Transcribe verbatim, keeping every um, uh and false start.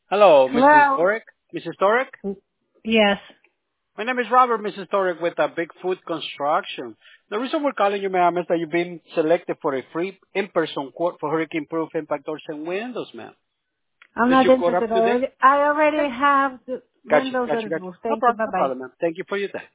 Hello, missus Hello. Torek? missus Torek? Yes. My name is Robert, missus Torek, with uh, Bigfoot Construction. The reason we're calling you, ma'am, is that you've been selected for a free in-person quote for hurricane-proof impact doors and windows, ma'am. I'm Is not your quote interested. up I to date? already, I Okay. already have the Gotcha, windows gotcha, and gotcha. roof. No Thank you. problem, Bye no bye. problem, ma'am. Thank you for your time.